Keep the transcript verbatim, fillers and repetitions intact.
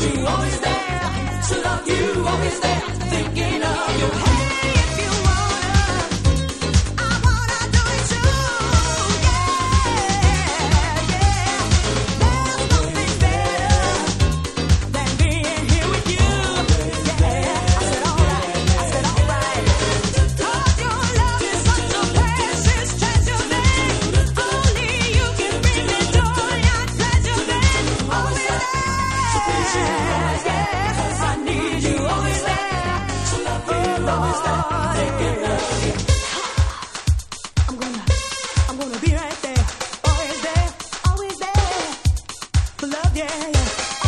you, always there to love you, always there thinking of you. Hey, if you wanna, I wanna do it too. Yeah, yeah. There's nothing better than being here with you. Yeah, I said alright, I said alright. 'Cause your love is such a precious treasure, babe. Only you can bring me joy and pleasure, babe. Always there, yeah. 'Cause I need you, always there to love you, always there thinking of you. I'm gonna, I'm gonna be right there, always there, always there for love, yeah, yeah.